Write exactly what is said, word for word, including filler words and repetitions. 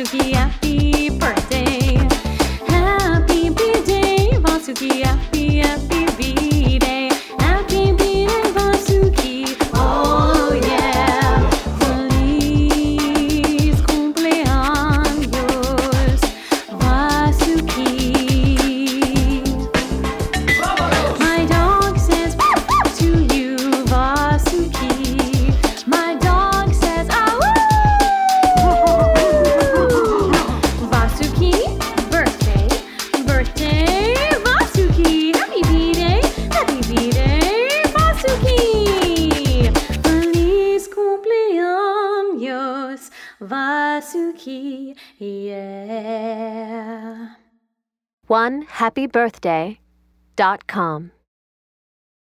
Vasuki, happy birthday. Happy birthday, Vasuki, happy, happy birthday. Happy birthday, Vasuki, oh yeah. Feliz cumpleaños, Vasuki. My dog says to you, Vasuki. My dog says, ah, Vasuki, birthday, birthday, Vasuki. Happy birthday, happy birthday, Vasuki. Feliz cumpleaños, Vasuki, yeah. one happy birthday dot com